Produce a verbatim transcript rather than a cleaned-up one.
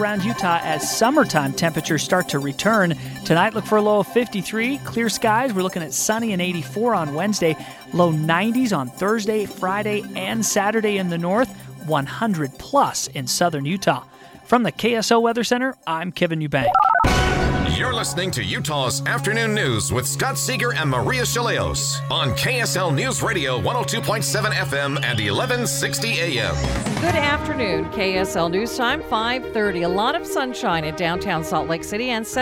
around Utah as summertime temperatures start to return. Tonight, look for a low of fifty-three. Clear skies. We're looking at sunny and eighty-four on Wednesday. Low nineties on Thursday, Friday, and Saturday in the north. one hundred plus in southern Utah. From the K S L Weather Center, I'm Kevin Eubank. You're listening to Utah's Afternoon News with Scott Seeger and Maria Chaleos on K S L News Radio one oh two point seven F M and eleven sixty A M. Good afternoon. K S L News Time, five thirty. A lot of sunshine in downtown Salt Lake City and